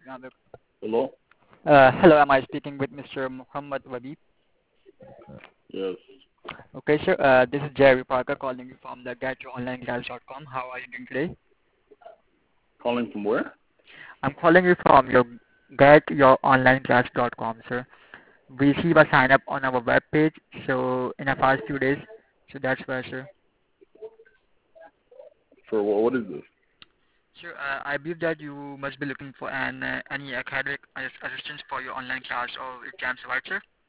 Hello? Hello, am I speaking with Mr. Muhammad Wabib? Yes. Okay, sir. This is Jerry Parker calling you from the GetYourOnlineClass.com. How are you doing today? Calling from where? I'm calling you from your GetYourOnlineClass.com, sir. We receive a sign up on our web page, so in the past few days, so that's why, sir. For what is this? Sir, I believe that you must be looking for any academic assistance for your online class or exams, right, sir?